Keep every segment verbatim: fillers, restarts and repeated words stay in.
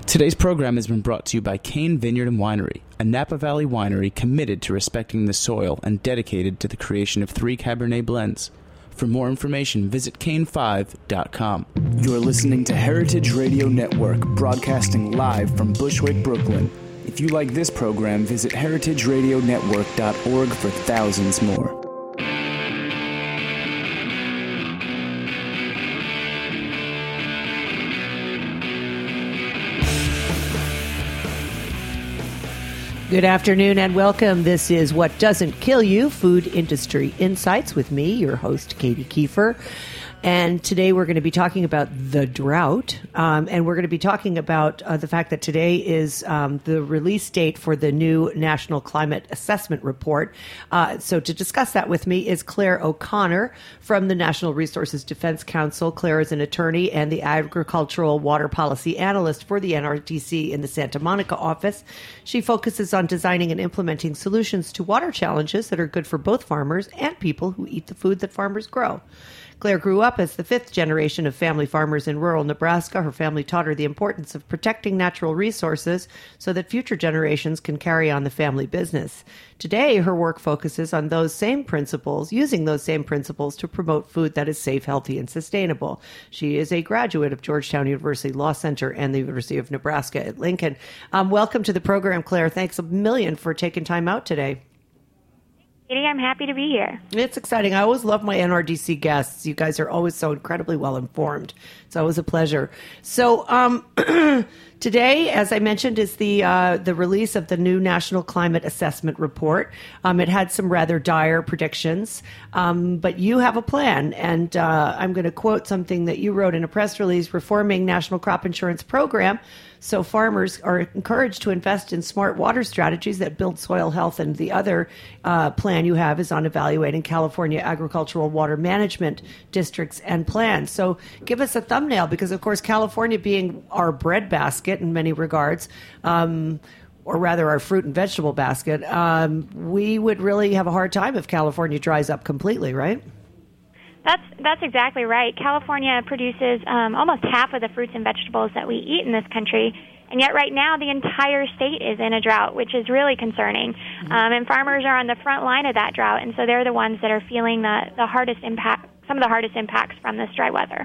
Today's program has been brought to you by Kane Vineyard and Winery, a Napa Valley winery committed to respecting the soil and dedicated to the creation of three Cabernet blends. For more information, visit cane five dot com. You're listening to Heritage Radio Network, broadcasting live from Bushwick, Brooklyn. If you like this program, visit heritage radio network dot org for thousands more. Good afternoon and welcome. This is What Doesn't Kill You, Food Industry Insights with me, your host, Katie Kiefer. And today we're going to be talking about the drought, um, and we're going to be talking about uh, the fact that today is um, the release date for the new National Climate Assessment Report. Uh, so to discuss that with me is Claire O'Connor from the National Resources Defense Council. Claire is an attorney and the agricultural water policy analyst for the N R D C in the Santa Monica office. She focuses on designing and implementing solutions to water challenges that are good for both farmers and people who eat the food that farmers grow. Claire grew up as the fifth generation of family farmers in rural Nebraska. Her family taught her the importance of protecting natural resources so that future generations can carry on the family business. Today, her work focuses on those same principles, using those same principles to promote food that is safe, healthy, and sustainable. She is a graduate of Georgetown University Law Center and the University of Nebraska at Lincoln. Um, welcome to the program, Claire. Thanks a million for taking time out today. Katie, I'm happy to be here. It's exciting. I always love my N R D C guests. You guys are always so incredibly well informed. It's always a pleasure. So um, today, as I mentioned, is the uh, the release of the new National Climate Assessment Report. Um, it had some rather dire predictions, um, but you have a plan. And uh, I'm going to quote something that you wrote in a press release: reforming National Crop Insurance Program so farmers are encouraged to invest in smart water strategies that build soil health. And the other uh, plan you have is on evaluating California agricultural water management districts and plans. So give us a thumbnail, because, of course, California being our breadbasket in many regards, um, or rather our fruit and vegetable basket, um, we would really have a hard time if California dries up completely, right? That's that's exactly right. California produces um, almost half of the fruits and vegetables that we eat in this country, and yet right now the entire state is in a drought, which is really concerning. Mm-hmm. Um, and farmers are on the front line of that drought, and so they're the ones that are feeling the, the hardest impact, some of the hardest impacts from this dry weather.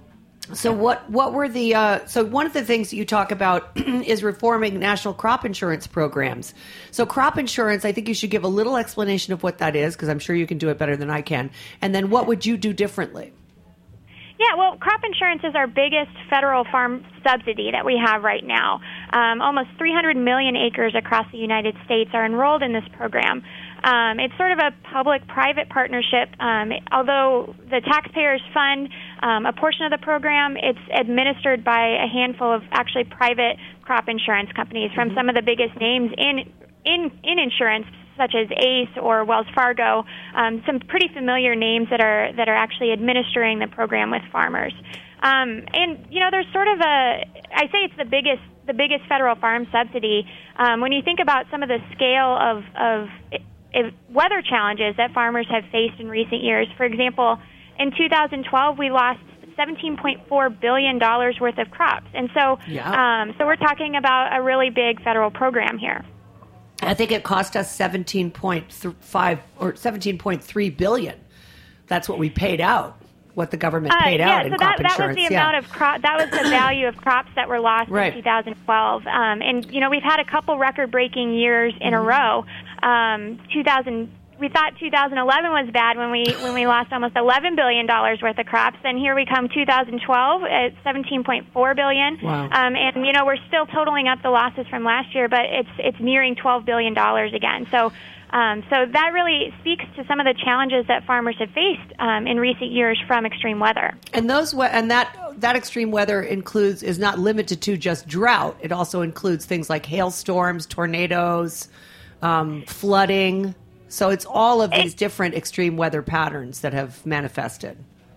So what what were the uh, so one of the things that you talk about is reforming national crop insurance programs. So crop insurance, I think you should give a little explanation of what that is, because I'm sure you can do it better than I can. And then what would you do differently? Yeah, well, crop insurance is our biggest federal farm subsidy that we have right now. Um, almost three hundred million acres across the United States are enrolled in this program. Um, it's sort of a public-private partnership. Um, although the taxpayers fund um, a portion of the program, it's administered by a handful of actually private crop insurance companies from mm-hmm. some of the biggest names in in, in insurance, such as ACE or Wells Fargo, um, some pretty familiar names that are that are actually administering the program with farmers. Um, and you know, there's sort of a I say it's the biggest the biggest federal farm subsidy um, when you think about some of the scale of of If weather challenges that farmers have faced in recent years. For example, in two thousand twelve, we lost seventeen point four billion dollars worth of crops. And so yeah. um, so we're talking about a really big federal program here. I think it cost us seventeen point five or seventeen point three billion dollars. That's what we paid out, what the government paid uh, out yeah, in so crop that, insurance. That was the yeah. amount of crop, that was the value of crops that were lost right. in two thousand twelve. Um, and, you know, we've had a couple record-breaking years in mm-hmm. a row. Um, two thousand, we thought two thousand eleven was bad when we when we lost almost eleven billion dollars worth of crops. Then here we come two thousand twelve at seventeen point four billion dollars. Wow. Um, and, you know, we're still totaling up the losses from last year, but it's it's nearing twelve billion dollars again. So Um, so that really speaks to some of the challenges that farmers have faced um, in recent years from extreme weather. And those we- and that that extreme weather includes is not limited to just drought. It also includes things like hailstorms, tornadoes, um, flooding. So it's all of these it, different extreme weather patterns that have manifested.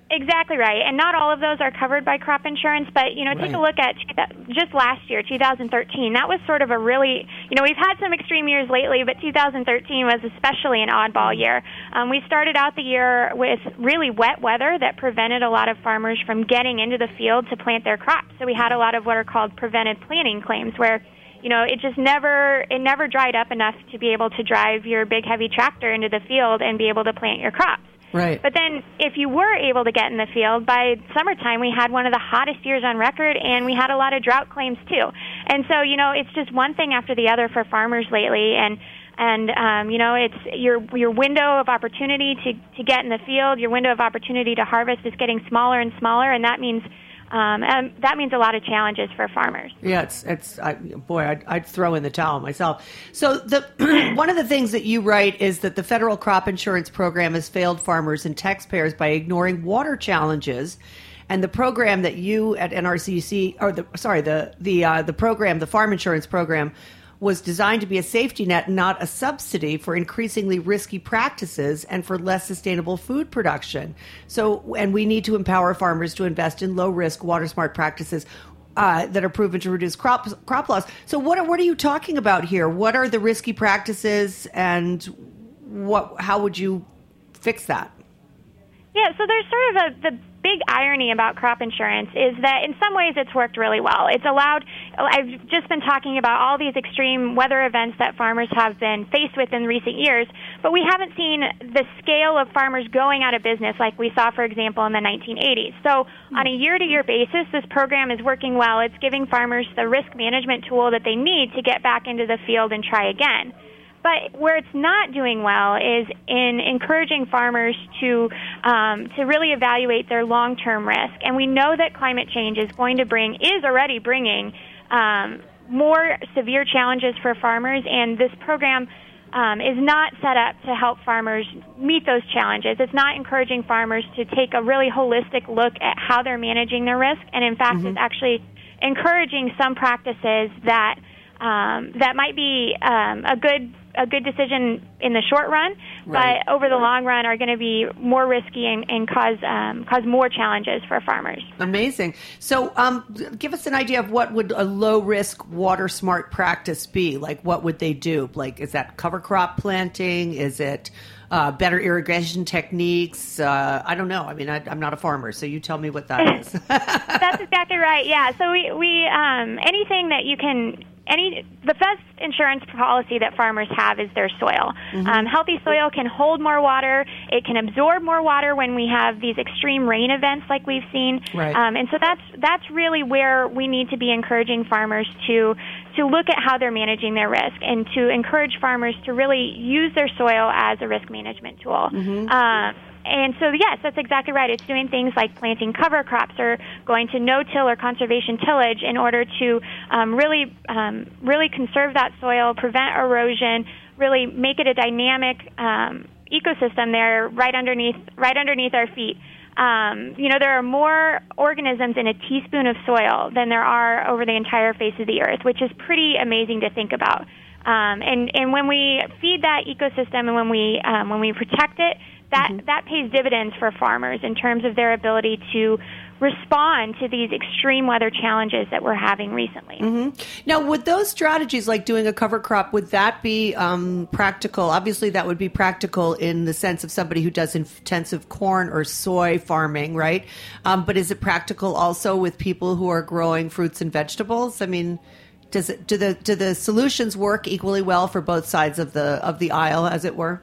Exactly right. And not all of those are covered by crop insurance, but, you know, take Right. a look at just last year, two thousand thirteen. That was sort of a really, you know, we've had some extreme years lately, but two thousand thirteen was especially an oddball year. Um, we started out the year with really wet weather that prevented a lot of farmers from getting into the field to plant their crops. So we had a lot of what are called prevented planting claims, where, you know, it just never, it never dried up enough to be able to drive your big heavy tractor into the field and be able to plant your crops. Right. But then if you were able to get in the field, by summertime we had one of the hottest years on record, and we had a lot of drought claims too. And so, you know, it's just one thing after the other for farmers lately, and and um, you know, it's your your window of opportunity to, to get in the field, your window of opportunity to harvest is getting smaller and smaller, and that means Um, and that means a lot of challenges for farmers. Yeah, it's it's I, boy, I'd, I'd throw in the towel myself. So the one of the things that you write is that the federal crop insurance program has failed farmers and taxpayers by ignoring water challenges, and the program that you at N R C C, or the sorry, the the uh, the program, the farm insurance program, was designed to be a safety net, not a subsidy for increasingly risky practices and for less sustainable food production. So, and we need to empower farmers to invest in low-risk, water-smart practices uh, that are proven to reduce crop crop loss. So, what are, what are you talking about here? What are the risky practices, and what? How would you fix that? Yeah, so there's sort of a the big irony about crop insurance is that in some ways it's worked really well. It's allowed, I've just been talking about all these extreme weather events that farmers have been faced with in recent years, but we haven't seen the scale of farmers going out of business like we saw, for example, in the nineteen eighties. So on a year-to-year basis, this program is working well. It's giving farmers the risk management tool that they need to get back into the field and try again. But where it's not doing well is in encouraging farmers to um, to really evaluate their long-term risk. And we know that climate change is going to bring, is already bringing um, more severe challenges for farmers, and this program um, is not set up to help farmers meet those challenges. It's not encouraging farmers to take a really holistic look at how they're managing their risk, and in fact, mm-hmm. it's actually encouraging some practices that um, that might be um, a good a good decision in the short run, right. but over the long run are going to be more risky and, and cause um, cause more challenges for farmers. Amazing. So um, give us an idea of what would a low-risk, water-smart practice be? Like, what would they do? Like, is that cover crop planting? Is it uh, better irrigation techniques? Uh, I don't know. I mean, I, I'm not a farmer, so you tell me what that is. That's exactly right, yeah. So we, we um, anything that you can... Any the best insurance policy that farmers have is their soil. Mm-hmm. Um, healthy soil can hold more water. It can absorb more water when we have these extreme rain events like we've seen. Right. Um, and so that's that's really where we need to be encouraging farmers to to look at how they're managing their risk, and to encourage farmers to really use their soil as a risk management tool. Mm-hmm. Uh, And so, yes, that's exactly right. It's doing things like planting cover crops or going to no-till or conservation tillage in order to um, really, um, really conserve that soil, prevent erosion, really make it a dynamic um, ecosystem there, right underneath, right underneath our feet. Um, you know, there are more organisms in a teaspoon of soil than there are over the entire face of the earth, which is pretty amazing to think about. Um, and and when we feed that ecosystem and when we um, when we protect it, that mm-hmm. that pays dividends for farmers in terms of their ability to respond to these extreme weather challenges that we're having recently. Mm-hmm. Now, would those strategies like doing a cover crop, would that be um, practical? Obviously, that would be practical in the sense of somebody who does intensive corn or soy farming, right? Um, but is it practical also with people who are growing fruits and vegetables? I mean, does it do the do the solutions work equally well for both sides of the of the aisle, as it were?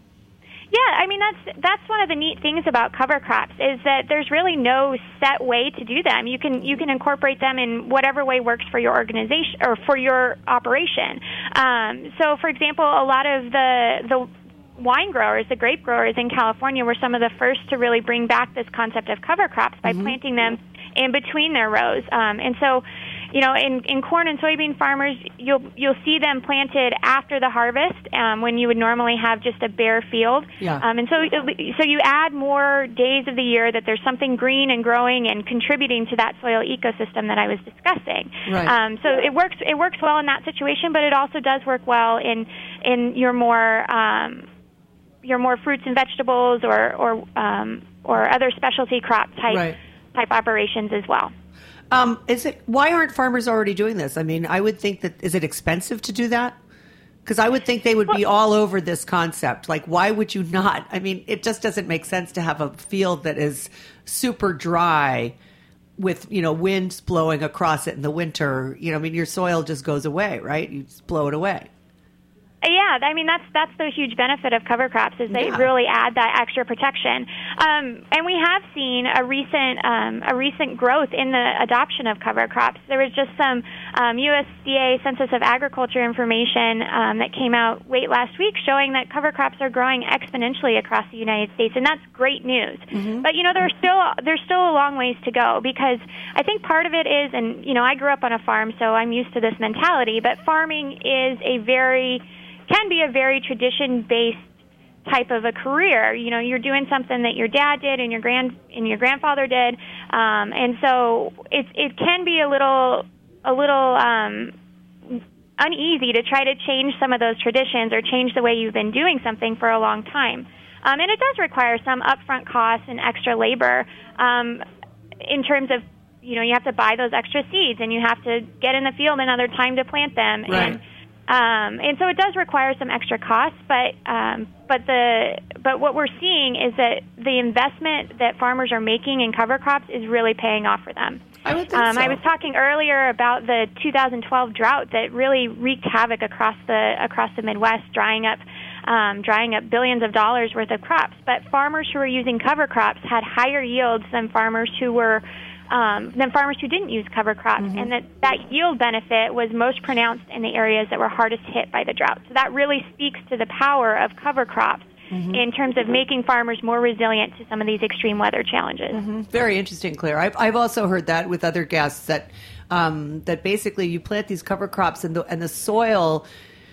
Yeah, I mean, that's that's one of the neat things about cover crops is that there's really no set way to do them. You can you can incorporate them in whatever way works for your organization or for your operation. Um, so, for example, a lot of the the wine growers, the grape growers in California, were some of the first to really bring back this concept of cover crops by mm-hmm. planting them in between their rows. Um, and so, you know, in, in corn and soybean farmers, you'll you'll see them planted after the harvest um, when you would normally have just a bare field. Yeah. Um, and so, so you add more days of the year that there's something green and growing and contributing to that soil ecosystem that I was discussing. Right. Um, so it works it works well in that situation, but it also does work well in in your more um, your more fruits and vegetables or or um, or other specialty crop type Right. type operations as well. Um, is it? Why aren't farmers already doing this? I mean, I would think that, is it expensive to do that? Because I would think they would be all over this concept. Like, why would you not? I mean, it just doesn't make sense to have a field that is super dry with, you know, winds blowing across it in the winter. You know, I mean, your soil just goes away, right? You just blow it away. Yeah, I mean, that's that's the huge benefit of cover crops is they Yeah. really add that extra protection. Um, and we have seen a recent um, a recent growth in the adoption of cover crops. There was just some um, U S D A Census of Agriculture information um, that came out late last week showing that cover crops are growing exponentially across the United States, and that's great news. Mm-hmm. But, you know, there's still there's still a long ways to go because I think part of it is, and, you know, I grew up on a farm, so I'm used to this mentality, but farming is a very can be a very tradition-based type of a career. You know, you're doing something that your dad did and your grand and your grandfather did, um, and so it it can be a little a little um, uneasy to try to change some of those traditions or change the way you've been doing something for a long time. Um, and it does require some upfront costs and extra labor um, in terms of, you know, you have to buy those extra seeds and you have to get in the field another time to plant them. Right. And Um, and so it does require some extra costs, but um, but the but what we're seeing is that the investment that farmers are making in cover crops is really paying off for them. I would think um, so. I was talking earlier about the two thousand twelve drought that really wreaked havoc across the across the Midwest, drying up um, drying up billions of dollars worth of crops. But farmers who were using cover crops had higher yields than farmers who were Um, than farmers who didn't use cover crops, mm-hmm. and that, that yield benefit was most pronounced in the areas that were hardest hit by the drought. So that really speaks to the power of cover crops mm-hmm. in terms of making farmers more resilient to some of these extreme weather challenges. Mm-hmm. Very interesting, Claire. I've, I've also heard that with other guests that um, that basically you plant these cover crops and the and the soil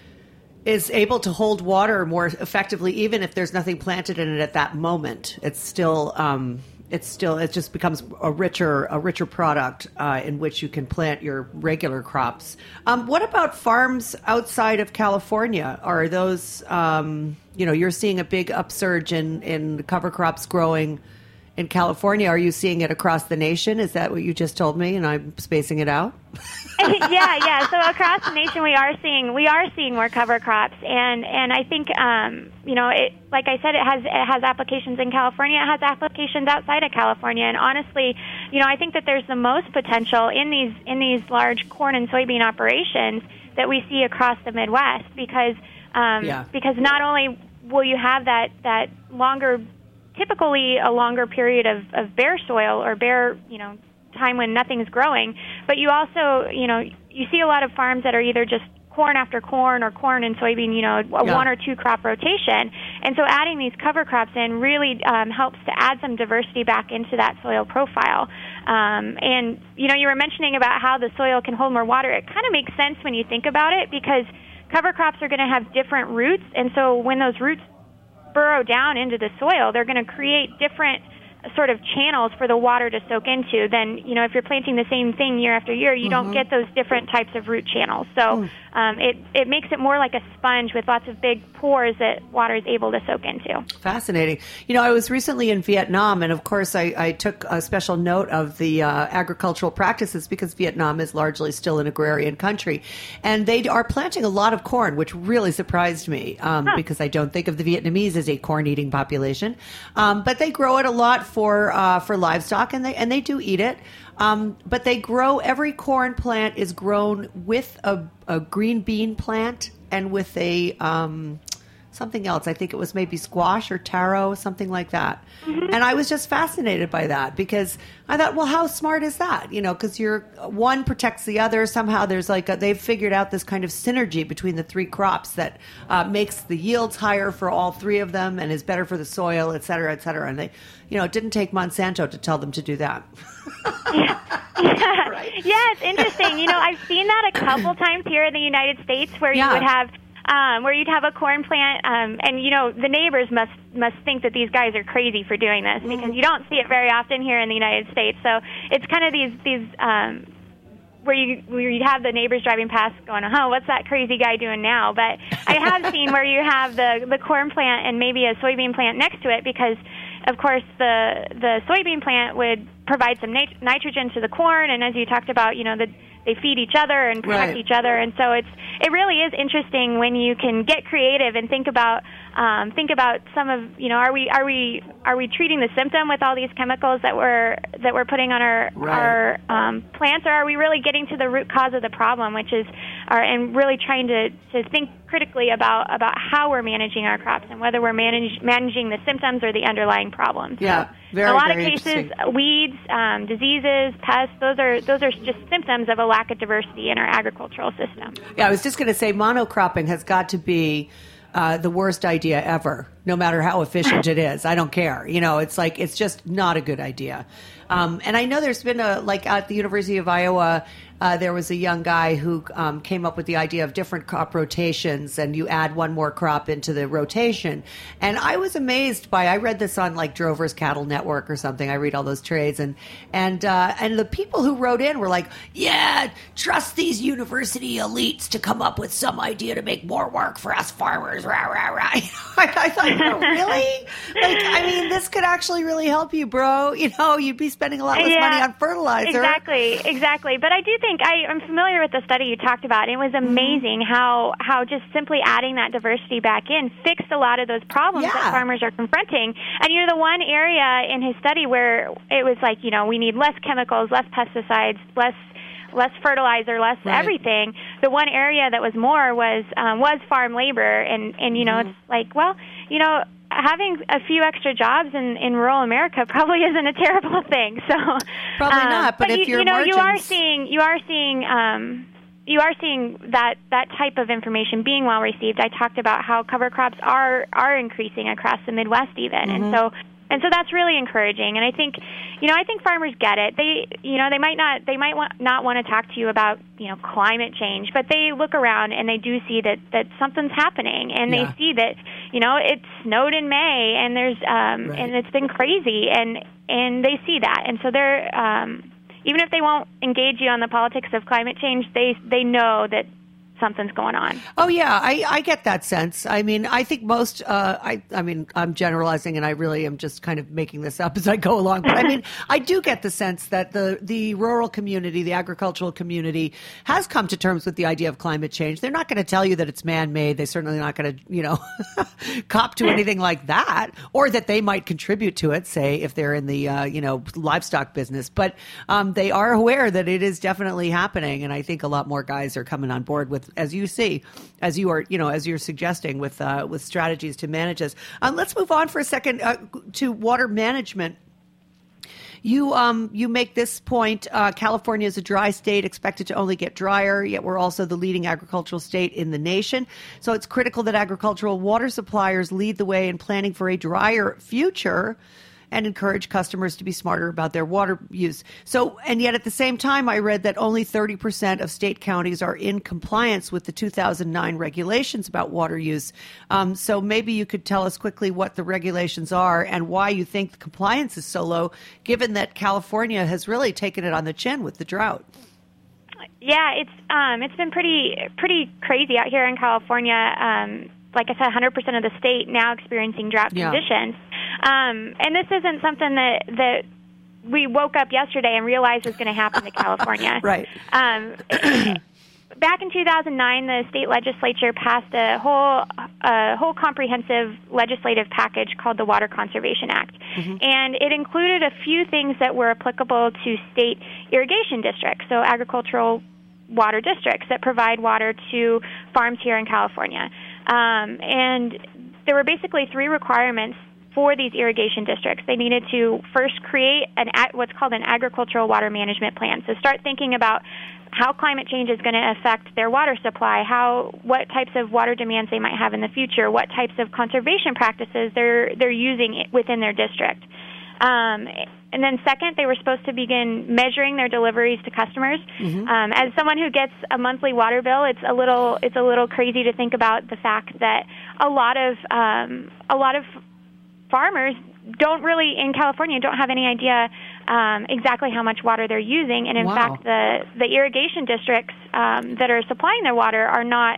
is able to hold water more effectively, even if there's nothing planted in it at that moment. It's still um, it's still it just becomes a richer a richer product uh, in which you can plant your regular crops. Um, what about farms outside of California? Are those um, you know you're seeing a big upsurge in in cover crops growing in California? Are you seeing it across the nation? Is that what you just told me, and I'm spacing it out? yeah, yeah. So across the nation, we are seeing we are seeing more cover crops, and and I think um, you know, it, like I said, it has it has applications in California. It has applications outside of California, and honestly, you know, I think that there's the most potential in these in these large corn and soybean operations that we see across the Midwest, because um, yeah. because not only will you have that that longer, typically a longer period of, of bare soil or bare, you know, time when nothing's growing, but you also, you know, you see a lot of farms that are either just corn after corn or corn and soybean, you know, a yeah. one or two crop rotation. And so adding these cover crops in really um, helps to add some diversity back into that soil profile. Um, and, you know, you were mentioning about how the soil can hold more water. It kind of makes sense when you think about it, because cover crops are going to have different roots. And so when those roots burrow down into the soil, they're going to create different sort of channels for the water to soak into. Then, you know, if you're planting the same thing year after year, you mm-hmm. don't get those different types of root channels. So mm. um, it, it makes it more like a sponge with lots of big pores that water is able to soak into. Fascinating. You know, I was recently in Vietnam, and of course I, I took a special note of the uh, agricultural practices, because Vietnam is largely still an agrarian country. And they are planting a lot of corn, which really surprised me, um, huh. because I don't think of the Vietnamese as a corn-eating population. Um, but they grow it a lot for uh, for livestock, and they and they do eat it. Um, but they grow, every corn plant is grown with a, a green bean plant and with a um, something else. I think it was maybe squash or taro, something like that. Mm-hmm. And I was just fascinated by that, because I thought, well, how smart is that? You know, because you're one protects the other. Somehow there's like a, they've figured out this kind of synergy between the three crops that uh, makes the yields higher for all three of them and is better for the soil, et cetera, et cetera. And they, you know, it didn't take Monsanto to tell them to do that. yeah. Yeah. Right? Yeah, it's interesting. You know, I've seen that a couple times here in the United States, where yeah. you would have Um, where you'd have a corn plant, um, and, you know, the neighbors must must think that these guys are crazy for doing this, because mm-hmm. you don't see it very often here in the United States. So it's kind of these, these um, where you where you have the neighbors driving past going, oh, what's that crazy guy doing now? But I have seen where you have the, the corn plant and maybe a soybean plant next to it, because of course, the the soybean plant would provide some nit- nitrogen to the corn, and as you talked about, you know, the they feed each other and protect right. each other, and so it's it really is interesting when you can get creative and think about um, think about some of you know are we are we are we treating the symptom with all these chemicals that we're that we're putting on our right. our um, plants, or are we really getting to the root cause of the problem, which is our, and really trying to, to think critically about about how we're managing our crops and whether we're manage, managing the symptoms or the underlying problems. Yeah. So, Very, in a lot very of cases, weeds, um, diseases, pests, those are those are just symptoms of a lack of diversity in our agricultural system. Yeah, I was just going to say monocropping has got to be uh, the worst idea ever, no matter how efficient it is. I don't care. You know, it's like, it's just not a good idea. Um, and I know there's been a, like at the University of Iowa, uh, there was a young guy who um, came up with the idea of different crop rotations, and you add one more crop into the rotation. And I was amazed by, I read this on like Drover's Cattle Network or something. I read all those trades, and and uh, and the people who wrote in were like, yeah, trust these university elites to come up with some idea to make more work for us farmers. Rah, rah, rah. I, I thought, oh, really? Like, I mean, this could actually really help you, bro. You know, you'd be spending a lot less yeah, money on fertilizer. Exactly, exactly. But I do think I, I'm familiar with the study you talked about. It was amazing mm-hmm. how how just simply adding that diversity back in fixed a lot of those problems yeah. that farmers are confronting. And you know, the one area in his study where it was like, you know, we need less chemicals, less pesticides, less less fertilizer, less right. everything. The one area that was more was um, was farm labor, and and you know, mm-hmm. it's like, well, you know, having a few extra jobs in, in rural America probably isn't a terrible thing. So probably um, not. But, but if you, your you know, margins... you are seeing you are seeing um, you are seeing that that type of information being well received. I talked about how cover crops are are increasing across the Midwest even, mm-hmm. and so. And so that's really encouraging, and I think, you know, I think farmers get it. They, you know, they might not, they might want, not want to talk to you about, you know, climate change, but they look around and they do see that, that something's happening, and yeah. they see that, you know, it snowed in May, and there's, um, right. and it's been crazy, and and they see that, and so they're, um, even if they won't engage you on the politics of climate change, they they know that something's going on. Oh yeah, I, I get that sense. I mean, I think most. Uh, I I mean, I'm generalizing, and I really am just kind of making this up as I go along. But I mean, I do get the sense that the the rural community, the agricultural community, has come to terms with the idea of climate change. They're not going to tell you that it's man-made. They're certainly not going to, you know, cop to anything like that, or that they might contribute to it. Say if they're in the uh, you know livestock business, but um, they are aware that it is definitely happening, and I think a lot more guys are coming on board with. As you see, as you are, you know, as you're suggesting with uh, with strategies to manage this. Um, let's move on for a second uh, to water management. You um, you make this point. Uh, California is a dry state, expected to only get drier. Yet we're also the leading agricultural state in the nation. So it's critical that agricultural water suppliers lead the way in planning for a drier future, and encourage customers to be smarter about their water use. So, and yet at the same time, I read that only thirty percent of state counties are in compliance with the two thousand nine regulations about water use. Um, so maybe you could tell us quickly what the regulations are and why you think the compliance is so low, given that California has really taken it on the chin with the drought. Yeah, it's um, it's been pretty pretty crazy out here in California. Um, like I said, one hundred percent of the state now experiencing drought yeah. conditions. Um, and this isn't something that, that we woke up yesterday and realized was going to happen to California. Right. Um, back in two thousand nine, the state legislature passed a whole a whole comprehensive legislative package called the Water Conservation Act. Mm-hmm. And it included a few things that were applicable to state irrigation districts, so agricultural water districts that provide water to farms here in California. Um, and there were basically three requirements for these irrigation districts. They needed to first create an what's called an agricultural water management plan. So start thinking about how climate change is going to affect their water supply, how what types of water demands they might have in the future, what types of conservation practices they're they're using within their district. Um, and then second, they were supposed to begin measuring their deliveries to customers. Mm-hmm. Um, as someone who gets a monthly water bill, it's a little it's a little crazy to think about the fact that a lot of um, a lot of farmers don't really, in California, don't have any idea um, exactly how much water they're using. And in wow. fact, the, the irrigation districts um, that are supplying their water are not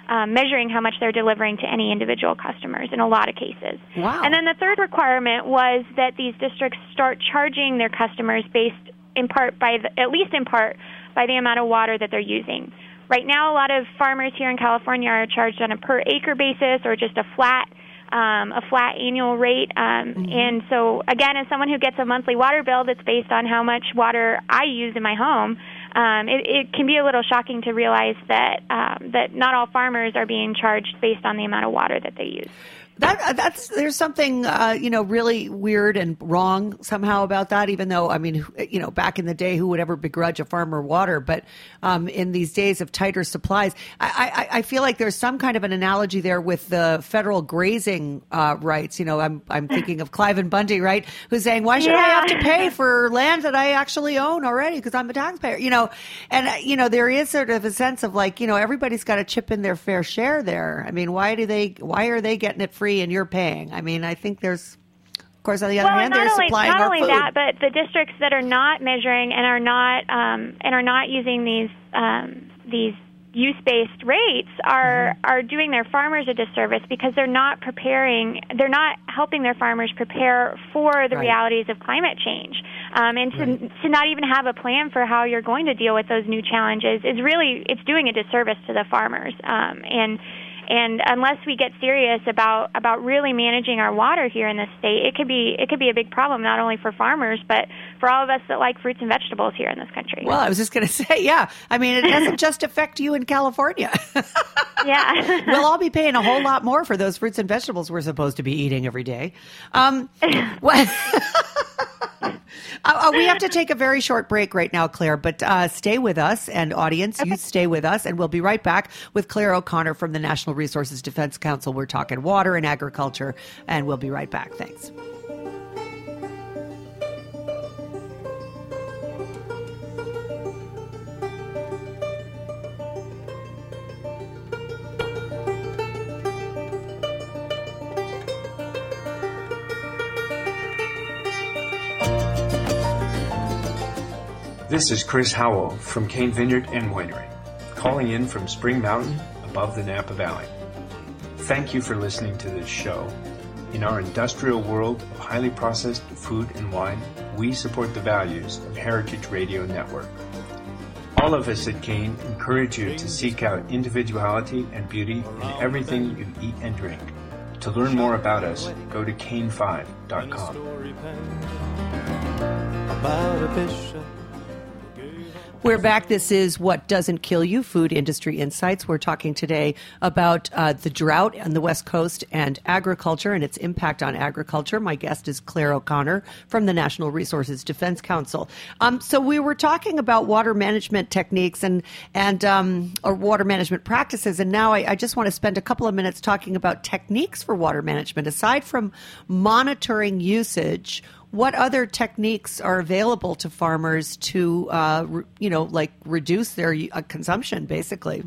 um, measuring how much they're delivering to any individual customers in a lot of cases. Wow. And then the third requirement was that these districts start charging their customers based in part by the, at least in part by the amount of water that they're using. Right now, a lot of farmers here in California are charged on a per acre basis or just a flat um, a flat annual rate. Um, mm-hmm. And so, again, as someone who gets a monthly water bill that's based on how much water I use in my home, um, it, it can be a little shocking to realize that um, that not all farmers are being charged based on the amount of water that they use. That that's there's something uh, you know really weird and wrong somehow about that. Even though I mean you know back in the day, who would ever begrudge a farmer water? But um, in these days of tighter supplies, I, I, I feel like there's some kind of an analogy there with the federal grazing uh, rights. You know, I'm I'm thinking of Cliven Bundy, right? Who's saying, why should yeah. I have to pay for land that I actually own already because I'm a taxpayer? You know, and uh, you know there is sort of a sense of like you know everybody's got to chip in their fair share there. I mean, why do they? Why are they getting it free and you're paying? I mean, I think there's, of course, on the other well, hand, they're only, supplying not our only food. that, but the districts that are not measuring and are not um, and are not using these um, these use-based rates are mm-hmm. are doing their farmers a disservice because they're not preparing, they're not helping their farmers prepare for the right. realities of climate change. Um, and to, right. to not even have a plan for how you're going to deal with those new challenges is really, it's doing a disservice to the farmers. Um, and And unless we get serious about, about really managing our water here in this state, it could be it could be a big problem not only for farmers but for all of us that like fruits and vegetables here in this country. Well, I was just going to say, yeah. I mean, it doesn't just affect you in California. Yeah, we'll all be paying a whole lot more for those fruits and vegetables we're supposed to be eating every day. Um, what? Uh, we have to take a very short break right now, Claire, but uh, stay with us, and audience, okay. you stay with us, and we'll be right back with Claire O'Connor from the National Resources Defense Council. We're talking water and agriculture, and we'll be right back. Thanks. This is Chris Howell from Cain Vineyard and Winery, calling in from Spring Mountain above the Napa Valley. Thank you for listening to this show. In our industrial world of highly processed food and wine, we support the values of Heritage Radio Network. All of us at Cain encourage you to seek out individuality and beauty in everything you eat and drink. To learn more about us, go to cain five dot com. We're back. This is What Doesn't Kill You, Food Industry Insights. We're talking today about uh, the drought on the West Coast and agriculture and its impact on agriculture. My guest is Claire O'Connor from the National Resources Defense Council. Um, so we were talking about water management techniques and, and um, or water management practices, and now I, I just want to spend a couple of minutes talking about techniques for water management. Aside from monitoring usage, what other techniques are available to farmers to, uh, re, you know, like reduce their uh, consumption, basically?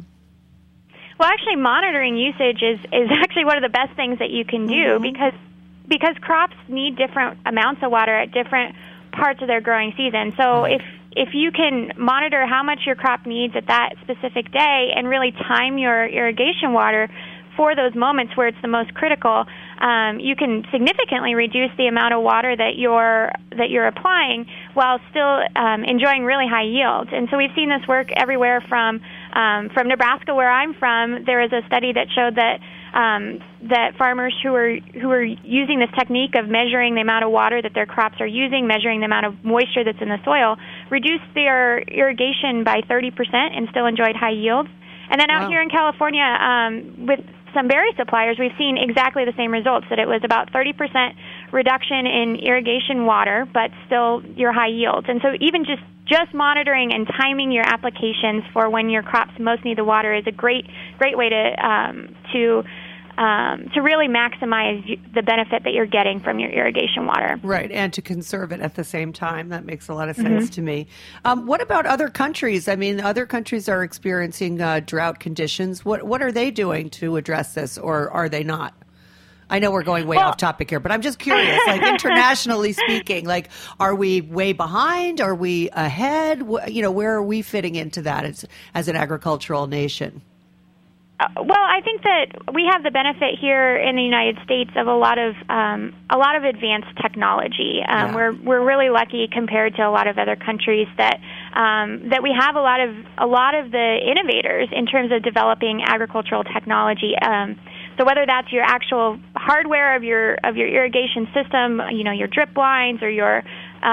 Well, actually, monitoring usage is, is actually one of the best things that you can do mm-hmm. because because crops need different amounts of water at different parts of their growing season. So right. if if you can monitor how much your crop needs at that specific day and really time your irrigation water for those moments where it's the most critical, um, you can significantly reduce the amount of water that you're that you're applying while still um, enjoying really high yields. And so we've seen this work everywhere from um, from Nebraska, where I'm from. There is a study that showed that um, that farmers who are who are using this technique of measuring the amount of water that their crops are using, measuring the amount of moisture that's in the soil, reduced their irrigation by thirty percent and still enjoyed high yields. And then out wow. here in California, um, with some berry suppliers, we've seen exactly the same results, that it was about thirty percent reduction in irrigation water, but still your high yields. And so even just, just monitoring and timing your applications for when your crops most need the water is a great great way to um, to um, to really maximize the benefit that you're getting from your irrigation water. Right, and to conserve it at the same time. That makes a lot of sense mm-hmm. to me. Um, what about other countries? I mean, other countries are experiencing uh, drought conditions. What what are they doing to address this, or are they not? I know we're going way well, off topic here, but I'm just curious, like internationally speaking, like, are we way behind? Are we ahead? You know, where are we fitting into that as, as an agricultural nation? Well, I think that we have the benefit here in the United States of a lot of um, a lot of advanced technology. Um, Yeah. We're we're really lucky compared to a lot of other countries that um, that we have a lot of a lot of the innovators in terms of developing agricultural technology. Um, so whether that's your actual hardware of your of your irrigation system, you know, your drip lines or your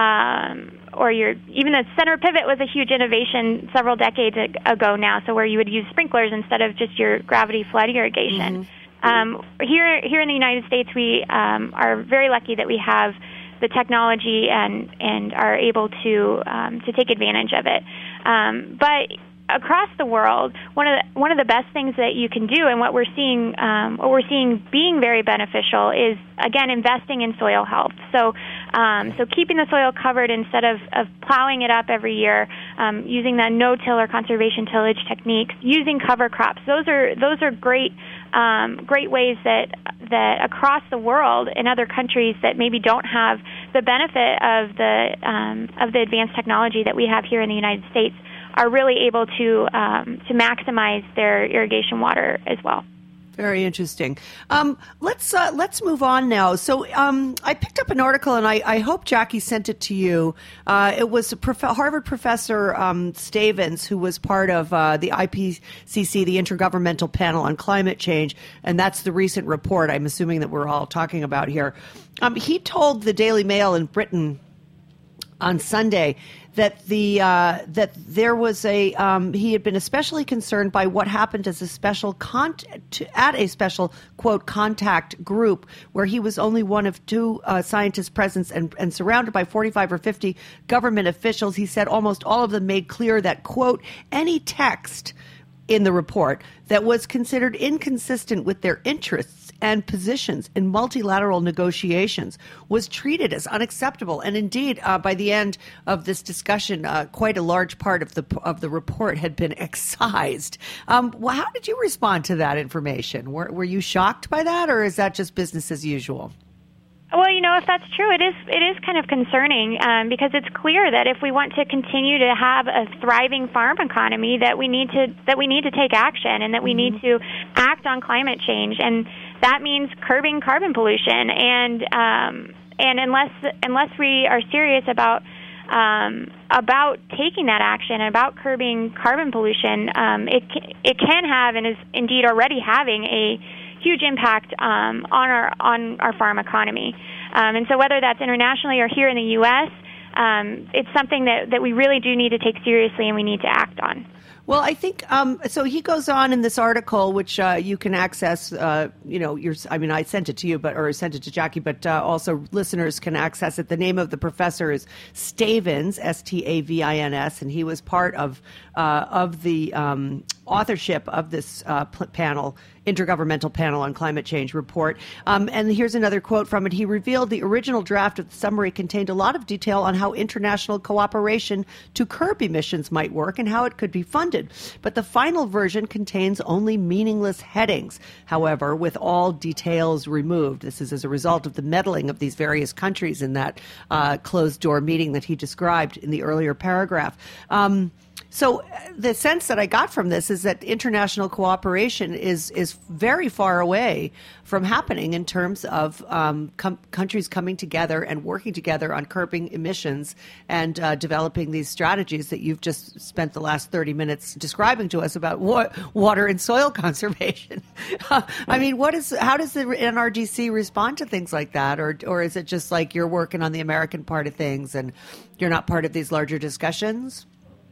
um, or your even the center pivot was a huge innovation several decades ago now. So where you would use sprinklers instead of just your gravity flood irrigation. Mm-hmm. Um, here here in the United States, we um, are very lucky that we have the technology and and are able to um, to take advantage of it. Um, but across the world, one of the, one of the best things that you can do, and what we're seeing, um, what we're seeing being very beneficial, is again investing in soil health. So, um, so keeping the soil covered instead of, of plowing it up every year, um, using the no-till or conservation tillage techniques, using cover crops. Those are those are great um, great ways that that across the world in other countries that maybe don't have the benefit of the um, of the advanced technology that we have here in the United States, are really able to um, to maximize their irrigation water as well. Very interesting. Um, let's uh, let's move on now. So um, I picked up an article, and I, I hope Jackie sent it to you. Uh, it was a prof- Harvard professor um, Stavins, who was part of uh, the I P C C, the Intergovernmental Panel on Climate Change, and that's the recent report I'm assuming that we're all talking about here. Um, he told the Daily Mail in Britain on Sunday that the uh, that there was a um, he had been especially concerned by what happened as a special con- to, at a special quote contact group where he was only one of two uh, scientists present and, and surrounded by forty-five or fifty government officials. He said almost all of them made clear that quote any text in the report that was considered inconsistent with their interests and positions in multilateral negotiations was treated as unacceptable. And indeed, uh, by the end of this discussion, uh, quite a large part of the of the report had been excised. Um, well, how did you respond to that information? Were, were you shocked by that, or is that just business as usual? Well, you know, if that's true, it is it is kind of concerning um, because it's clear that if we want to continue to have a thriving farm economy, that we need to that we need to take action and that we mm-hmm. need to act on climate change, and that means curbing carbon pollution. And um, and unless unless we are serious about um, about taking that action, about curbing carbon pollution, um, it it can have and is indeed already having a huge impact um, on our on our farm economy. Um, and so whether that's internationally or here in the U S, um, it's something that, that we really do need to take seriously and we need to act on. Well, I think um, so. He goes on in this article, which uh, you can access. Uh, you know, your, I mean, I sent it to you, but or sent it to Jackie, but uh, also listeners can access it. The name of the professor is Stavins, S T A V I N S, and he was part of uh, of the um, authorship of this uh, panel, Intergovernmental Panel on Climate Change report. Um, and here's another quote from it. He revealed the original draft of the summary contained a lot of detail on how international cooperation to curb emissions might work and how it could be funded. But the final version contains only meaningless headings, however, with all details removed. This is as a result of the meddling of these various countries in that uh, closed-door meeting that he described in the earlier paragraph. Um, So the sense that I got from this is that international cooperation is is very far away from happening in terms of um, com- countries coming together and working together on curbing emissions and uh, developing these strategies that you've just spent the last thirty minutes describing to us about wa- water and soil conservation. I mean, what is how does the N R D C respond to things like that, or or is it just like you're working on the American part of things and you're not part of these larger discussions?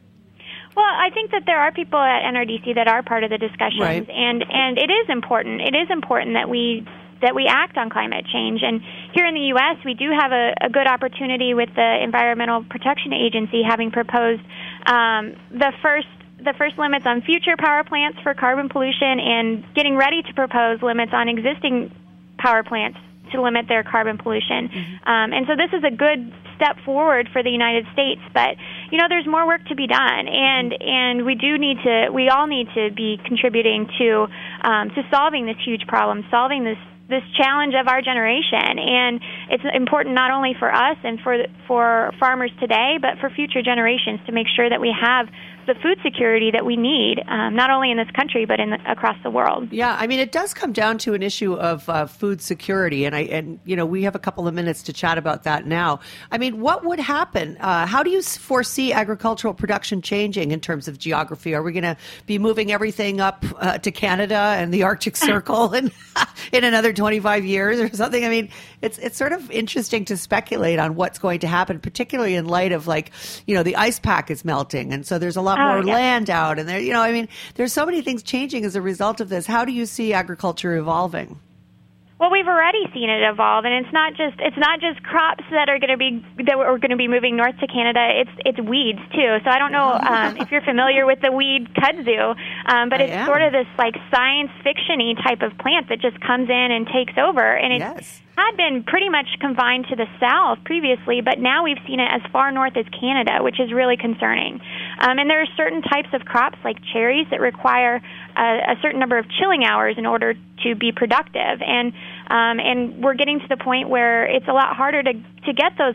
Well, I think that there are people at N R D C that are part of the discussions, right. and and it is important. It is important that we that we act on climate change. And here in the U S, we do have a, a good opportunity with the Environmental Protection Agency having proposed um, the first the first limits on future power plants for carbon pollution, and getting ready to propose limits on existing power plants to limit their carbon pollution. Mm-hmm. Um, and so this is a good step forward for the United States, but you know, there's more work to be done, and and we do need to, we all need to be contributing to um, to solving this huge problem, solving this this challenge of our generation. And it's important not only for us and for for farmers today, but for future generations to make sure that we have the food security that we need, um, not only in this country but in the, across the world. Yeah, I mean, it does come down to an issue of uh, food security, and I and you know we have a couple of minutes to chat about that now. I mean, what would happen? Uh, how do you foresee agricultural production changing in terms of geography? Are we going to be moving everything up uh, to Canada and the Arctic Circle in in another twenty-five years or something? I mean, it's it's sort of interesting to speculate on what's going to happen, particularly in light of, like, you know, the ice pack is melting, and so there's a lot oh, more yeah. land out, and there, you know, I mean, there's so many things changing as a result of this. How do you see agriculture evolving? Well, we've already seen it evolve, and it's not just it's not just crops that are going to be that are going to be moving north to Canada. It's it's weeds too. So I don't know um, if you're familiar with the weed kudzu, um, but I it's am. sort of this like science fiction-y type of plant that just comes in and takes over, and it Yes. had been pretty much confined to the south previously, but now we've seen it as far north as Canada, which is really concerning. Um, and there are certain types of crops like cherries that require a, a certain number of chilling hours in order to be productive, and um, and we're getting to the point where it's a lot harder to to get those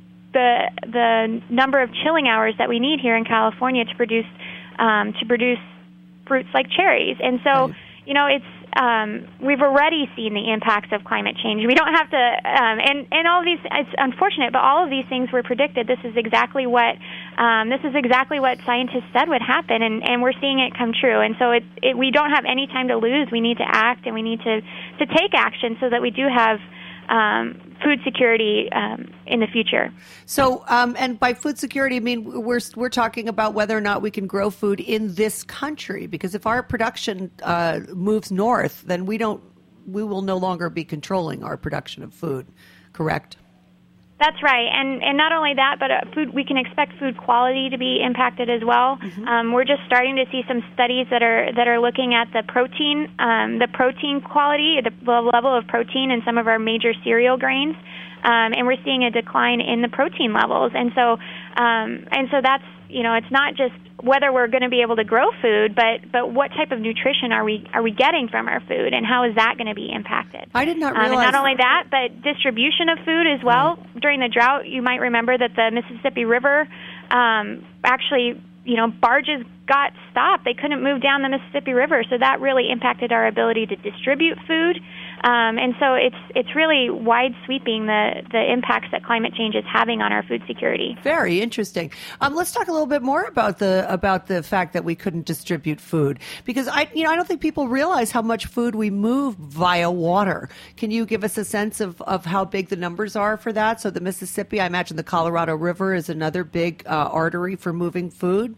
the the number of chilling hours that we need here in California to produce um, to produce fruits like cherries, and so. Right. You know, it's um, we've already seen the impacts of climate change. We don't have to, um, and and all of these. It's unfortunate, but all of these things were predicted. This is exactly what um, this is exactly what scientists said would happen, and, and we're seeing it come true. And so it, it, we don't have any time to lose. We need to act, and we need to to take action so that we do have um, food security um, in the future. So, um, and by food security, I mean we're we're talking about whether or not we can grow food in this country. Because if our production uh, moves north, then we don't we will no longer be controlling our production of food. Correct? That's right, and and not only that, but uh, food. We can expect food quality to be impacted as well. Mm-hmm. Um, we're just starting to see some studies that are that are looking at the protein, um, the protein quality, the, the level of protein in some of our major cereal grains, um, and we're seeing a decline in the protein levels. And so, um, and so that's you know, it's not just whether we're going to be able to grow food, but but what type of nutrition are we are we getting from our food, and how is that going to be impacted? I did not realize. Um, and not only that, but distribution of food as well. Right. During the drought, you might remember that the Mississippi River um, actually, you know, barges got stopped. They couldn't move down the Mississippi River, so that really impacted our ability to distribute food. Um, and so it's it's really wide sweeping the, the impacts that climate change is having on our food security. Very interesting. Um, let's talk a little bit more about the about the fact that we couldn't distribute food, because I you know I don't think people realize how much food we move via water. Can you give us a sense of, of how big the numbers are for that? So the Mississippi, I imagine the Colorado River is another big uh, artery for moving food.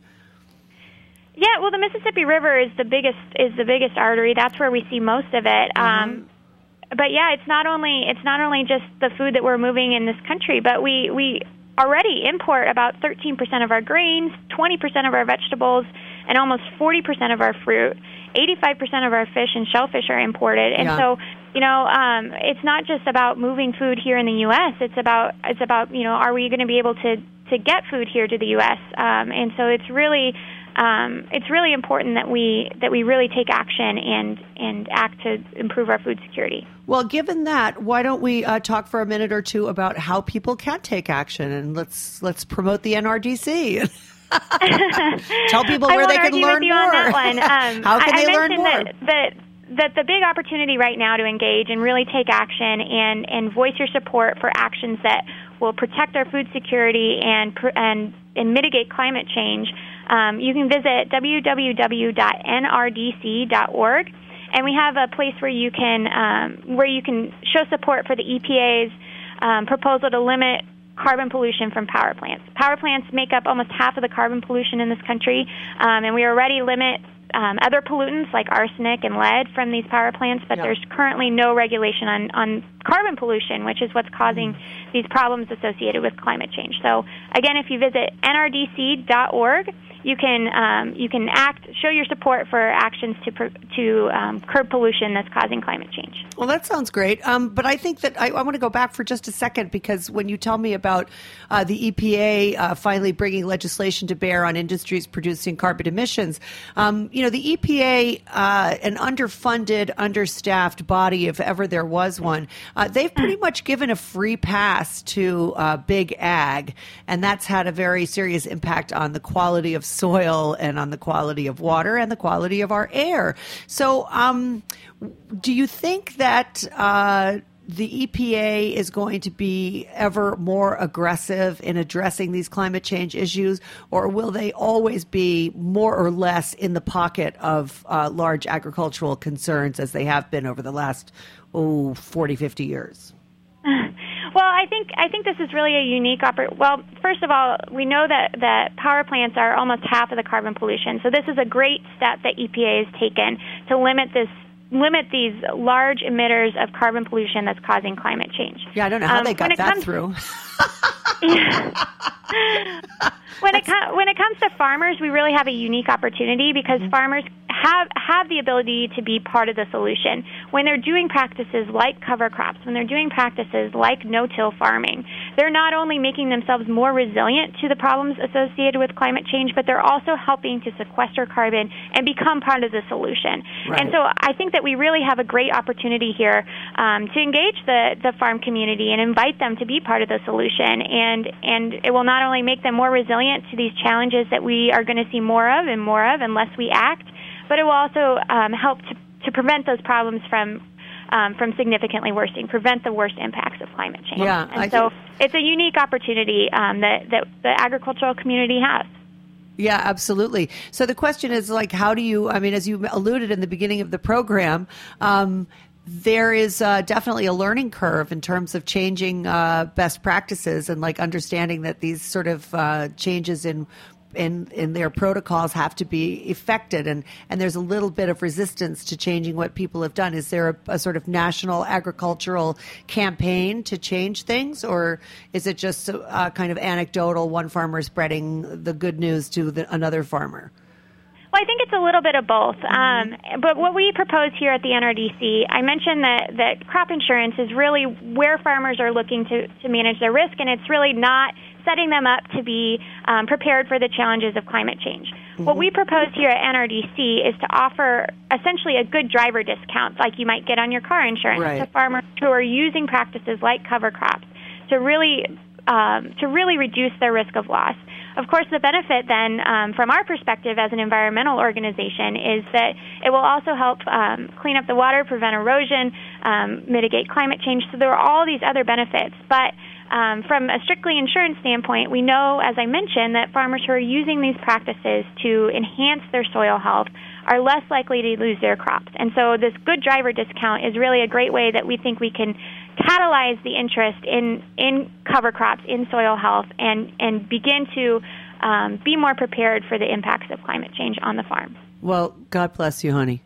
Yeah, well, the Mississippi River is the biggest is the biggest artery. That's where we see most of it. Mm-hmm. Um, but yeah, it's not only it's not only just the food that we're moving in this country, but we we already import about thirteen percent of our grains, twenty percent of our vegetables, and almost forty percent of our fruit. eighty-five percent of our fish and shellfish are imported, and yeah. so you know um, it's not just about moving food here in the U S. It's about it's about you know are we going to be able to to get food here to the U S. Um, and so it's really. Um, it's really important that we that we really take action and and act to improve our food security. Well, given that, why don't we uh, talk for a minute or two about how people can take action, and let's let's promote the N R D C. Tell people where they can learn more. On that one. Um, how can I, they I learn more? That, that, that the big opportunity right now to engage and really take action and, and voice your support for actions that will protect our food security and and, and mitigate climate change. Um, you can visit w w w dot n r d c dot org, and we have a place where you can um, where you can show support for the E P A's um, proposal to limit carbon pollution from power plants. Power plants make up almost half of the carbon pollution in this country, um, and we already limit um, other pollutants like arsenic and lead from these power plants, but yeah. there's currently no regulation on, on carbon pollution, which is what's causing mm. these problems associated with climate change. So, again, if you visit n r d c dot org, you can um, you can act, show your support for actions to to um, curb pollution that's causing climate change. Well, that sounds great. Um, but I think that I, I want to go back for just a second, because when you tell me about uh, the E P A uh, finally bringing legislation to bear on industries producing carbon emissions, um, you know, the E P A, uh, an underfunded, understaffed body, if ever there was one, uh, they've pretty much given a free pass to uh, big ag, and that's had a very serious impact on the quality of soil and on the quality of water and the quality of our air. So um, do you think that uh, the E P A is going to be ever more aggressive in addressing these climate change issues, or will they always be more or less in the pocket of uh, large agricultural concerns as they have been over the last, oh, forty, fifty years? Well, I think I think this is really a unique oppor- Well, first of all, we know that, that power plants are almost half of the carbon pollution. So this is a great step that E P A has taken to limit this limit these large emitters of carbon pollution that's causing climate change. Yeah, I don't know how um, they got that comes, through. when it com- when it comes to farmers, we really have a unique opportunity because mm-hmm. farmers have have the ability to be part of the solution. When they're doing practices like cover crops, when they're doing practices like no-till farming, they're not only making themselves more resilient to the problems associated with climate change, but they're also helping to sequester carbon and become part of the solution. Right. And so I think that we really have a great opportunity here um, to engage the, the farm community and invite them to be part of the solution. And, and it will not only make them more resilient to these challenges that we are going to see more of and more of unless we act, but it will also um, help to, to prevent those problems from um, from significantly worsening, prevent the worst impacts of climate change. Yeah, and I so think- it's a unique opportunity um, that, that the agricultural community has. Yeah, absolutely. So the question is, like, how do you, I mean, as you alluded in the beginning of the program, um, there is uh, definitely a learning curve in terms of changing uh, best practices and, like, understanding that these sort of uh, changes in In, in their protocols have to be effected, and, and there's a little bit of resistance to changing what people have done. Is there a, a sort of national agricultural campaign to change things, or is it just a, a kind of anecdotal, one farmer spreading the good news to the, another farmer? Well, I think it's a little bit of both. Um, but what we propose here at the N R D C, I mentioned that, that crop insurance is really where farmers are looking to, to manage their risk, and it's really not setting them up to be um, prepared for the challenges of climate change. Mm-hmm. What we propose here at N R D C is to offer essentially a good driver discount, like you might get on your car insurance, right, to farmers who are using practices like cover crops to really um, to really reduce their risk of loss. Of course, the benefit then, um, from our perspective as an environmental organization, is that it will also help um, clean up the water, prevent erosion, um, mitigate climate change. So there are all these other benefits. But um, from a strictly insurance standpoint, we know, as I mentioned, that farmers who are using these practices to enhance their soil health are less likely to lose their crops. And so this good driver discount is really a great way that we think we can catalyze the interest in, in cover crops, in soil health, and, and begin to um, be more prepared for the impacts of climate change on the farm. Well, God bless you, honey.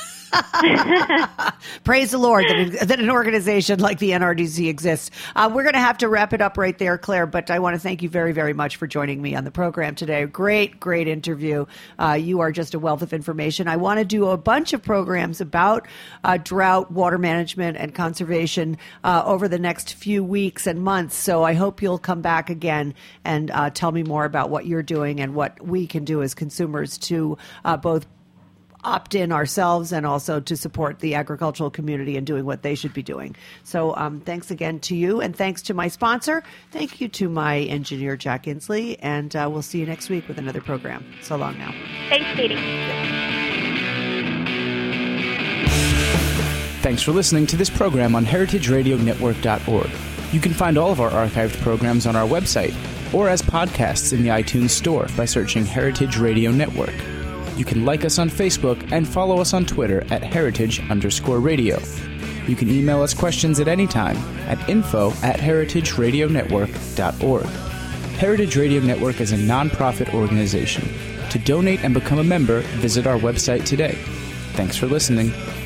Praise the Lord that, that an organization like the N R D C exists. Uh, we're going to have to wrap it up right there, Claire, but I want to thank you very, very much for joining me on the program today. Great, great interview. Uh, you are just a wealth of information. I want to do a bunch of programs about uh, drought, water management, and conservation uh, over the next few weeks and months, so I hope you'll come back again and uh, tell me more about what you're doing and what we can do as consumers to uh, both opt in ourselves and also to support the agricultural community in doing what they should be doing. So um, thanks again to you, and thanks to my sponsor. Thank you to my engineer, Jack Inslee, and uh, we'll see you next week with another program. So long now. Thanks, Katie. Thanks for listening to this program on heritage radio network dot org. You can find all of our archived programs on our website or as podcasts in the iTunes Store by searching Heritage Radio Network. You can like us on Facebook and follow us on Twitter at heritage underscore radio. You can email us questions at any time at info at heritage radio network dot org. Heritage Radio Network is a nonprofit organization. To donate and become a member, visit our website today. Thanks for listening.